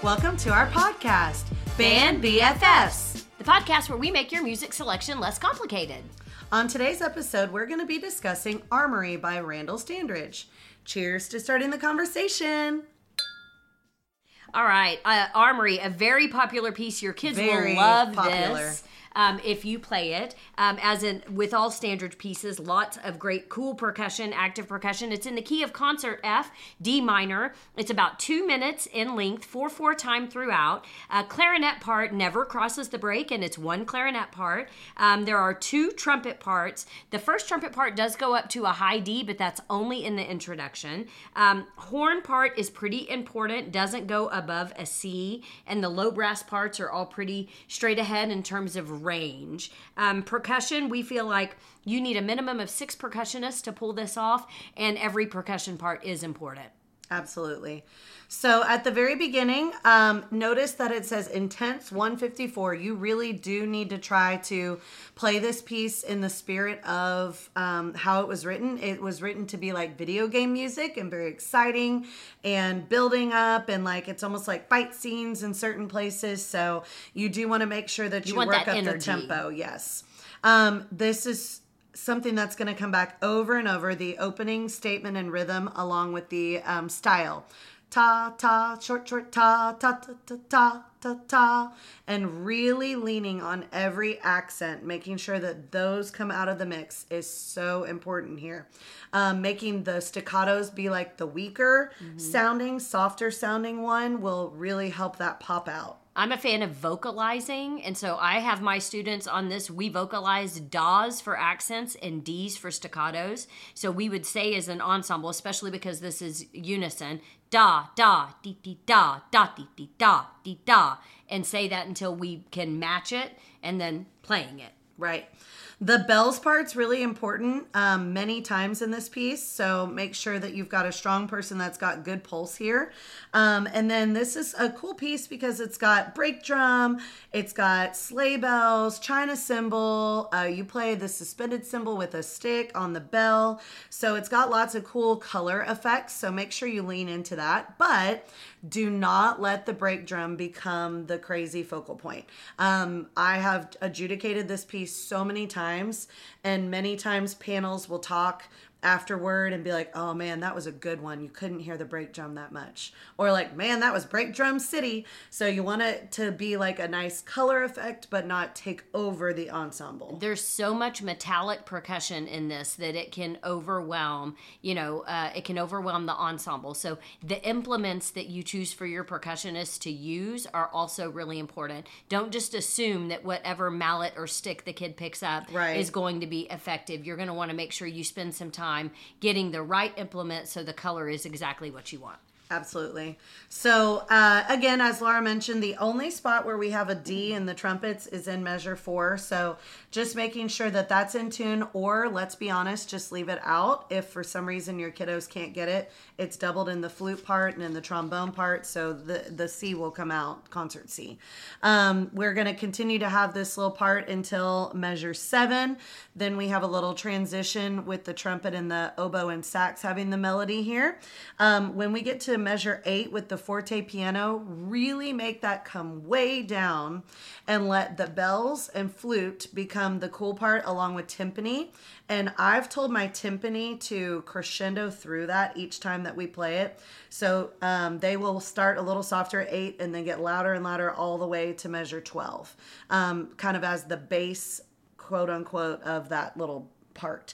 Welcome to our podcast, Band BFFs. The podcast where we make your music selection less complicated. On today's episode, we're going to be discussing Armory by Randall Standridge. Cheers to starting the conversation. All right, Armory, a very popular piece. Your kids Very will love popular. this. If you play it, as in with all Standridge pieces, lots of great cool percussion, active percussion. It's in the key of concert F, D minor. It's about 2 minutes in length, 4/4 time throughout. Clarinet part never crosses the break, and it's one clarinet part. There are 2 trumpet parts. The first trumpet part does go up to a high D, but that's only in the introduction. Horn part is pretty important, doesn't go above a C, and the low brass parts are all pretty straight ahead in terms of range. Percussion, we feel like you need a minimum of 6 percussionists to pull this off, and every percussion part is important. Absolutely. So at the very beginning, notice that it says Intense 154. You really do need to try to play this piece in the spirit of how it was written. It was written to be like video game music and very exciting and building up, and like it's almost like fight scenes in certain places. So you do want to make sure that you want work that up energy. the tempo. Yes. This is something that's going to come back over and over, the opening statement and rhythm along with the style. Ta, ta, short, short, ta, ta, ta, ta, ta, ta, ta. And really leaning on every accent, making sure that those come out of the mix is so important here. Making the staccatos be like the weaker sounding, softer sounding one will really help that pop out. I'm a fan of vocalizing, and so I have my students on this. We vocalize DAs for accents and Ds for staccatos. So we would say as an ensemble, especially because this is unison, da, da, dee, dee, da, da, dee, dee, da, dee, da, and say that until we can match it and then playing it. Right. The bells part's really important many times in this piece, so make sure that you've got a strong person that's got good pulse here. And then this is a cool piece because it's got break drum, it's got sleigh bells, china cymbal, you play the suspended cymbal with a stick on the bell, so it's got lots of cool color effects, so make sure you lean into that, but do not let the break drum become the crazy focal point. I have adjudicated this piece so many times, and many times panels will talk afterward and be like, oh man, that was a good one. You couldn't hear the break drum that much. Or like, man, that was break drum city. So you want it to be like a nice color effect, but not take over the ensemble. There's so much metallic percussion in this that it can overwhelm, it can overwhelm the ensemble. So the implements that you choose for your percussionists to use are also really important. Don't just assume that whatever mallet or stick the kid picks up is going to be effective. You're going to want to make sure you spend some time getting the right implement so the color is exactly what you want. Absolutely. So again, as Laura mentioned, the only spot where we have a D in the trumpets is in measure 4. So just making sure that that's in tune, or let's be honest, just leave it out. If for some reason your kiddos can't get it, it's doubled in the flute part and in the trombone part. So the C will come out, concert C. We're going to continue to have this little part until measure 7. Then we have a little transition with the trumpet and the oboe and sax having the melody here. When we get to measure 8 with the forte piano, really make that come way down and let the bells and flute become the cool part along with timpani. And I've told my timpani to crescendo through that each time that we play it. So they will start a little softer at 8 and then get louder and louder all the way to measure 12, kind of as the bass, quote unquote, of that little part.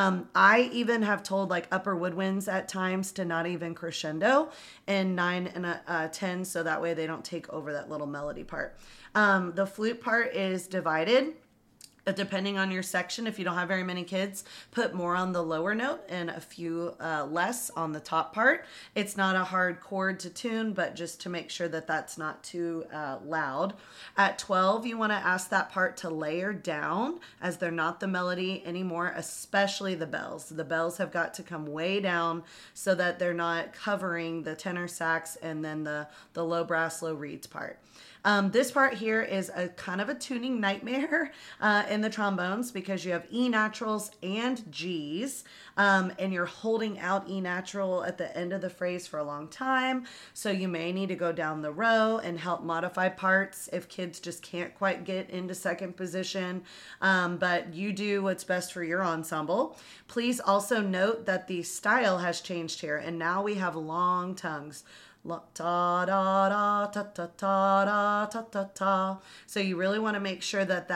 I even have told like upper woodwinds at times to not even crescendo in 9 and 10, so that way they don't take over that little melody part. The flute part is divided. Depending on your section, if you don't have very many kids, put more on the lower note and a few less on the top part. It's not a hard chord to tune, but just to make sure that that's not too loud. At 12, you want to ask that part to layer down as they're not the melody anymore, especially the bells. The bells have got to come way down so that they're not covering the tenor sax and then the low brass, low reeds part. This part here is a kind of a tuning nightmare in the trombones because you have E naturals and Gs, and you're holding out E natural at the end of the phrase for a long time. So you may need to go down the row and help modify parts if kids just can't quite get into second position. But you do what's best for your ensemble. Please also note that the style has changed here, and now we have long tongues. La, ta da da ta ta ta da ta ta ta. So you really want to make sure that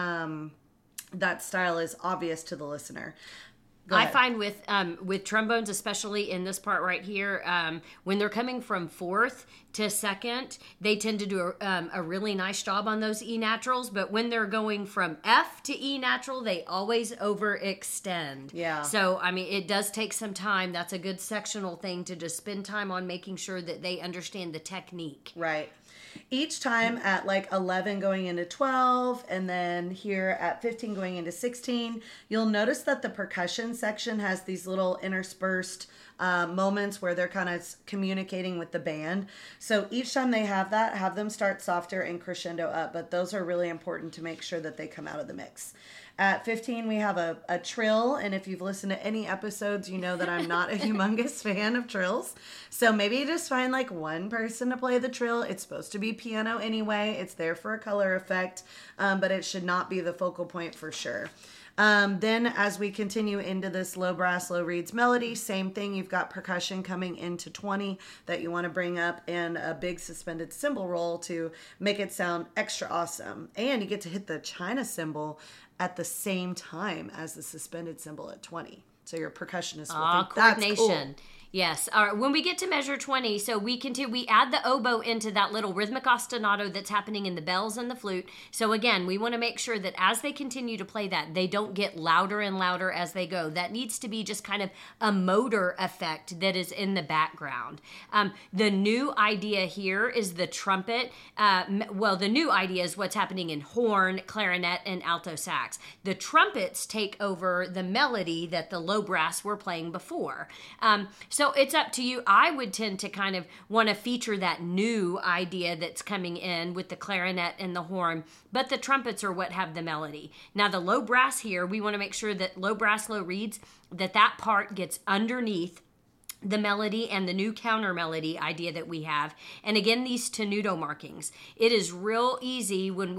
that style is obvious to the listener. I find with trombones, especially in this part right here, when they're coming from fourth to second, they tend to do a really nice job on those E naturals. But when they're going from F to E natural, they always overextend. Yeah. So, I mean, it does take some time. That's a good sectional thing to just spend time on making sure that they understand the technique. Right. Each time at like 11 going into 12, and then here at 15 going into 16, you'll notice that the percussion section has these little interspersed moments where they're kind of communicating with the band. So each time they have that, have them start softer and crescendo up, but those are really important to make sure that they come out of the mix. At 15, we have a trill, and if you've listened to any episodes, you know that I'm not a humongous fan of trills. So maybe just find like one person to play the trill. It's supposed to be piano anyway. It's there for a color effect, but it should not be the focal point for sure. Then as we continue into this low brass, low reeds melody, same thing. You've got percussion coming into 20 that you want to bring up, and a big suspended cymbal roll to make it sound extra awesome. And you get to hit the China cymbal at the same time as the suspended cymbal at 20. So your percussionist will think coordination. that's cool. Yes. All right. When we get to measure 20, so we add the oboe into that little rhythmic ostinato that's happening in the bells and the flute. So again, we want to make sure that as they continue to play that, they don't get louder and louder as they go. That needs to be just kind of a motor effect that is in the background. The new idea here is the trumpet. The new idea is what's happening in horn, clarinet, and alto sax. The trumpets take over the melody that the low brass were playing before. So it's up to you. I would tend to kind of want to feature that new idea that's coming in with the clarinet and the horn, but the trumpets are what have the melody. Now the low brass here, we want to make sure that low brass, low reeds, that part gets underneath the melody and the new counter melody idea that we have. And again, these tenuto markings. It is real easy when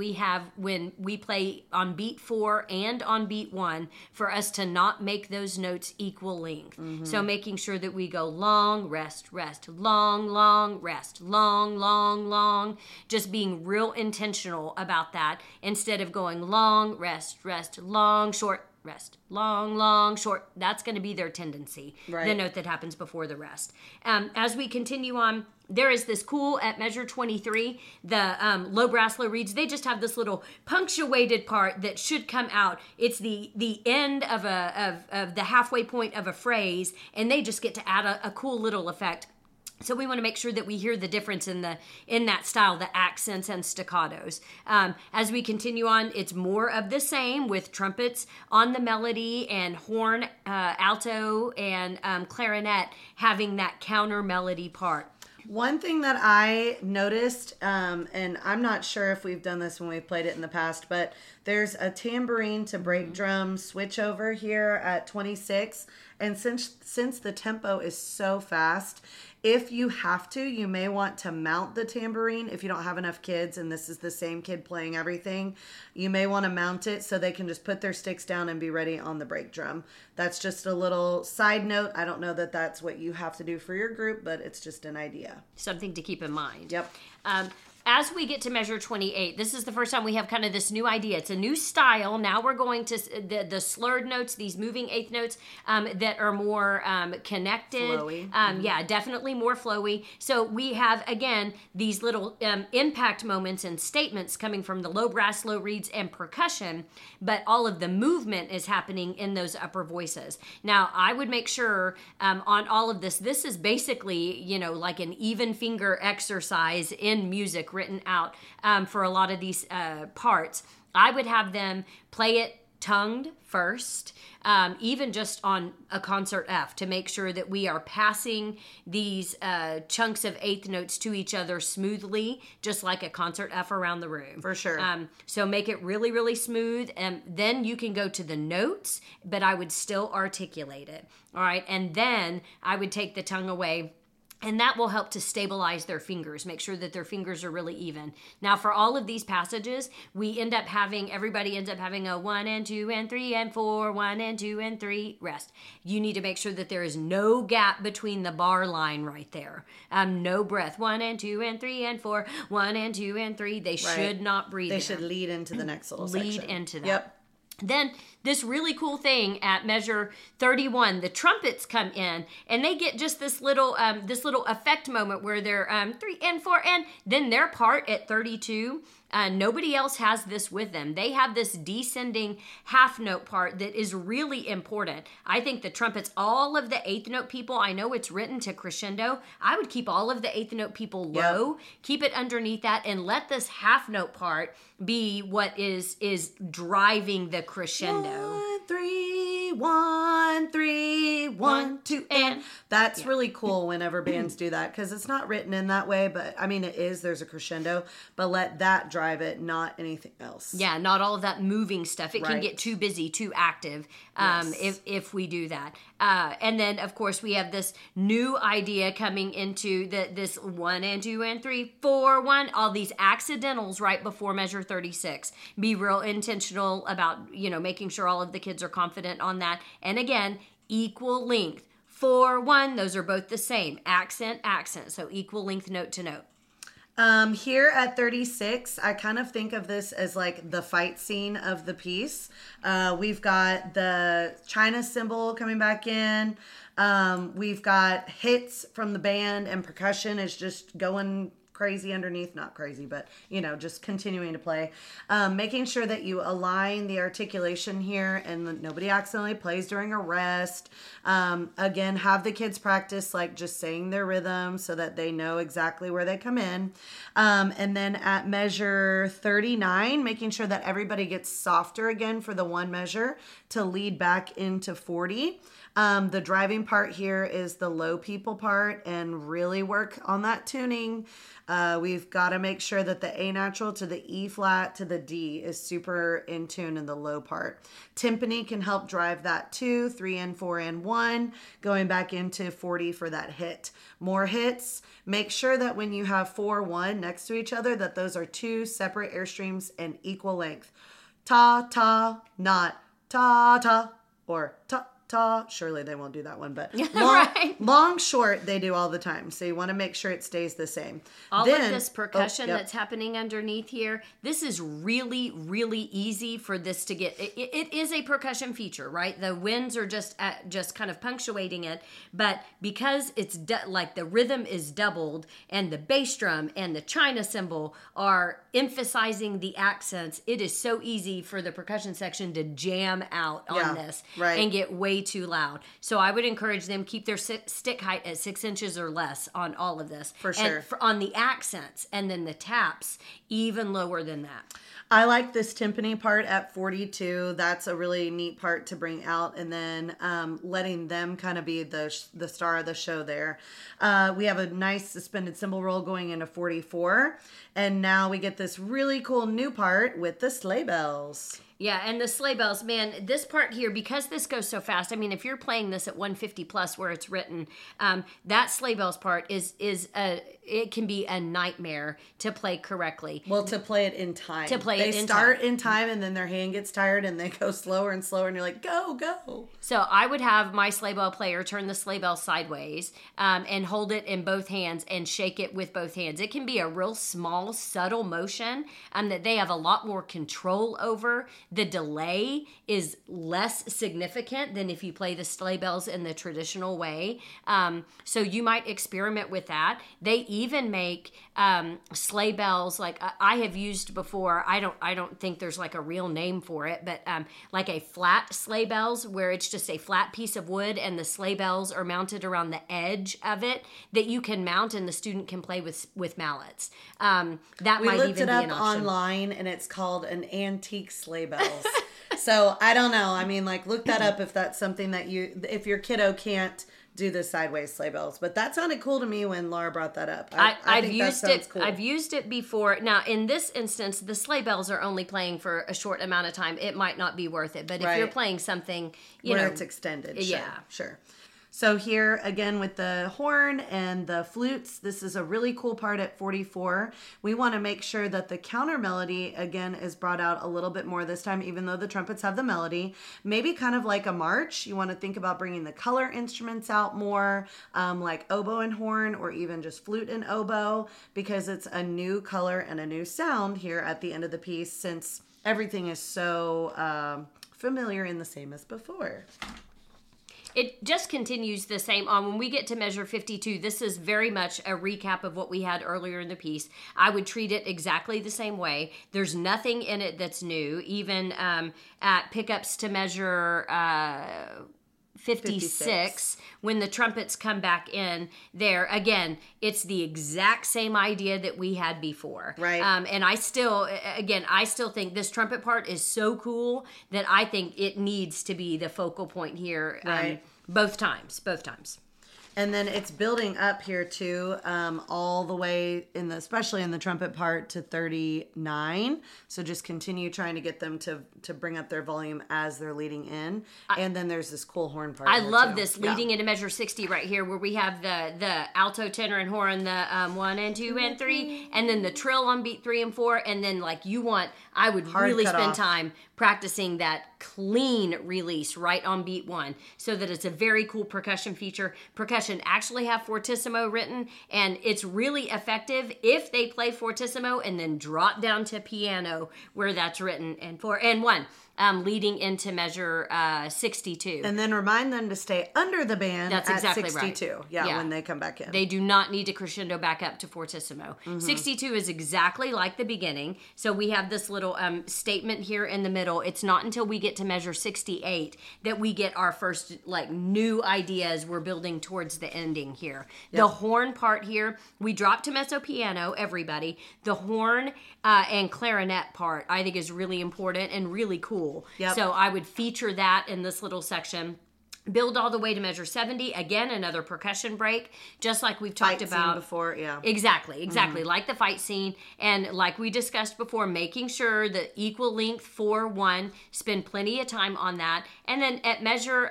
we play on beat 4 and on beat 1 for us to not make those notes equal length. Mm-hmm. So making sure that we go long, rest, rest, long, long, rest, long, long, long. Just being real intentional about that instead of going long, rest, rest, long, short, rest, long, long, short. That's going to be their tendency, right. The note that happens before the rest. As we continue on, there is this cool, at measure 23, the low brass, low reeds, they just have this little punctuated part that should come out. It's the end of the halfway point of a phrase, and they just get to add a cool little effect. So we want to make sure that we hear the difference in that style, the accents and staccatos. As we continue on, it's more of the same with trumpets on the melody and horn, alto, and clarinet having that counter melody part. One thing that I noticed, and I'm not sure if we've done this when we've played it in the past, but there's a tambourine to break drum switch over here at 26. And since the tempo is so fast, if you have to, you may want to mount the tambourine. If you don't have enough kids and this is the same kid playing everything, you may want to mount it so they can just put their sticks down and be ready on the break drum. That's just a little side note. I don't know that that's what you have to do for your group, but it's just an idea. Something to keep in mind. Yep. As we get to measure 28, this is the first time we have kind of this new idea. It's a new style. Now we're going to the slurred notes, these moving eighth notes that are more connected. Flowy. Yeah, definitely more flowy. So we have, again, these little impact moments and statements coming from the low brass, low reeds, and percussion, but all of the movement is happening in those upper voices. Now, I would make sure on all of this is basically, like an even finger exercise in music written out for a lot of these parts. I would have them play it tongued first, even just on a concert F, to make sure that we are passing these chunks of eighth notes to each other smoothly, just like a concert F around the room. For sure. So make it really, really smooth, and then you can go to the notes, but I would still articulate it. All right, and then I would take the tongue away. And that will help to stabilize their fingers, make sure that their fingers are really even. Now, for all of these passages, everybody ends up having a 1 and 2 and 3 and 4, 1 and 2 and 3, rest. You need to make sure that there is no gap between the bar line right there. No breath. 1 and 2 and 3 and 4, 1 and 2 and 3. They should not breathe. They should lead into the next little section. Lead into that. Yep. Then this really cool thing at measure 31, the trumpets come in and they get just this little effect moment where they're 3 and 4, and then their part at 32. Nobody else has this with them. They have this descending half note part that is really important. I think the trumpets, all of the eighth note people, I know it's written to crescendo. I would keep all of the eighth note people low, keep it underneath that, and let this half note part be what is driving the crescendo. 1, 3, 1, 3, 1, 2, and that's really cool whenever bands do that, because it's not written in that way, but I mean it is. There's a crescendo, but let that drive it, not anything else. Yeah, not all of that moving stuff. It can get too busy, too active if we do that. And then, of course, we have this new idea coming into this 1 and 2 and 3, 4, 1, all these accidentals right before measure 36. Be real intentional about, making sure all of the kids are confident on that. And again, equal length. 4, 1, those are both the same. Accent, accent. So equal length note to note. Here at 36, I kind of think of this as like the fight scene of the piece. We've got the China cymbal coming back in. We've got hits from the band, and percussion is just going crazy underneath. Not crazy, but just continuing to play. Making sure that you align the articulation here and that nobody accidentally plays during a rest. Again, have the kids practice like just saying their rhythm so that they know exactly where they come in. And then at measure 39, making sure that everybody gets softer again for the one measure to lead back into 40. The driving part here is the low people part, and really work on that tuning. We've got to make sure that the A natural to the E flat to the D is super in tune in the low part. Timpani can help drive that too, 3 and 4 and 1, going back into 40 for that hit. More hits. Make sure that when you have 4, 1 next to each other, that those are two separate airstreams and equal length. Ta, ta, not ta, ta, or ta. Surely they won't do that one, but long, short, they do all the time. So you want to make sure it stays the same. All of this percussion that's happening underneath here, this is really, really easy for this to get. It is a percussion feature, right? The winds are just kind of punctuating it, but because it's like the rhythm is doubled, and the bass drum and the China cymbal are emphasizing the accents, it is so easy for the percussion section to jam out on this and get way too loud. So I would encourage them keep their stick height at 6 inches or less on all of this. For sure. And on the accents, and then the taps, even lower than that. I like this timpani part at 42. That's a really neat part to bring out, and then letting them kind of be the star of the show there. We have a nice suspended cymbal roll going into 44, and now we get this really cool new part with the sleigh bells. Yeah, and the sleigh bells, man, this part here, because this goes so fast, I mean, if you're playing this at 150 plus where it's written, that sleigh bells part it can be a nightmare to play correctly. Well, to play it in time. They start in time, and then their hand gets tired, and they go slower and slower, and you're like, go, go. So I would have my sleigh bell player turn the sleigh bell sideways and hold it in both hands and shake it with both hands. It can be a real small, subtle motion that they have a lot more control over. The delay is less significant than if you play the sleigh bells in the traditional way. So you might experiment with that. They even make sleigh bells like I have used before. I don't think there's like a real name for it, but like a flat sleigh bells where it's just a flat piece of wood and the sleigh bells are mounted around the edge of it that you can mount and the student can play with mallets. That might even be an option. We looked it up online, and it's called an antique sleigh bells. So I don't know. I mean, like, look that up if that's something that if your kiddo can't do the sideways sleigh bells. But that sounded cool to me when Laura brought that up. I think used that sounds it. cool. I've used it before. Now, in this instance, the sleigh bells are only playing for a short amount of time. It might not be worth it. But if you're playing something, where it's extended, yeah, sure. So here again with the horn and the flutes, this is a really cool part at 44. We want to make sure that the counter melody again is brought out a little bit more this time, even though the trumpets have the melody. Maybe kind of like a march. You want to think about bringing the color instruments out more, like oboe and horn, or even just flute and oboe, because it's a new color and a new sound here at the end of the piece, since everything is so familiar and the same as before. It just continues the same on. When we get to measure 52, this is very much a recap of what we had earlier in the piece. I would treat it exactly the same way. There's nothing in it that's new. Even at pickups to measure 56, when the trumpets come back in there, again, it's the exact same idea that we had before. Right. And I still think this trumpet part is so cool that I think it needs to be the focal point here. Right. Both times. And then it's building up here too, all the way especially in the trumpet part to 39. So just continue trying to get them to bring up their volume as they're leading in. And then there's this cool horn part. I love this leading into measure 60 right here, where we have the alto, tenor, and horn, the 1 and 2 and 3, and then the trill on beat 3 and 4, and then I would really spend time practicing that clean release right on beat 1, so that it's a very cool percussion feature. Percussion actually have fortissimo written, and it's really effective if they play fortissimo and then drop down to piano where that's written, and 4 and 1. Leading into measure 62. And then remind them to stay under the band That's at exactly 62. right. Yeah, when they come back in. They do not need to crescendo back up to fortissimo. 62 is exactly like the beginning. So we have this little statement here in the middle. It's not until we get to measure 68 that we get our first new ideas. We're building towards the ending here. Yep. The horn part here, we drop to mezzo piano, everybody. The horn and clarinet part, I think, is really important and really cool. Yep. So I would feature that in this little section. Build all the way to measure 70. Again, another percussion break, just like we've talked about before. Yeah, exactly, like the fight scene, and like we discussed before, making sure that equal length 4-1. Spend plenty of time on that, and then at measure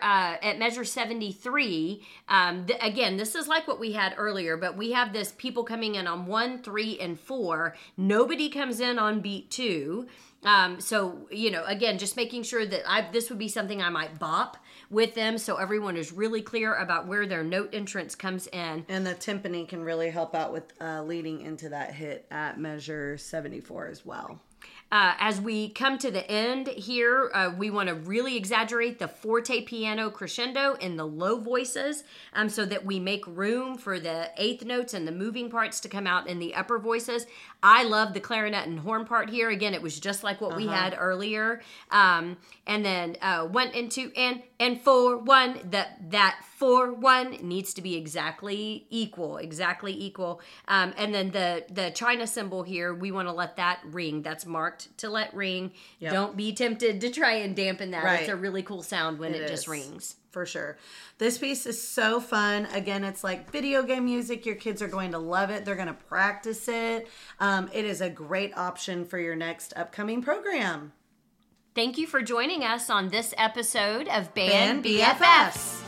73. Again, this is like what we had earlier, but we have this people coming in on 1, 3, and 4. Nobody comes in on beat 2. So, again, just making sure that this would be something I might bop with them, so everyone is really clear about where their note entrance comes in. And the timpani can really help out with leading into that hit at measure 74 as well. As we come to the end here, we want to really exaggerate the forte piano crescendo in the low voices, so that we make room for the eighth notes and the moving parts to come out in the upper voices. I love the clarinet and horn part here. Again, it was just like what we had earlier. And then 1 and 2 and 4-1. That 4-1 needs to be exactly equal. And then the China cymbal here, we want to let that ring. That's marked to let ring. Yep. Don't be tempted to try and dampen that. Right. It's a really cool sound when it just rings. For sure. This piece is so fun. Again, it's like video game music. Your kids are going to love it. They're going to practice it. It is a great option for your next upcoming program. Thank you for joining us on this episode of Band BFFs.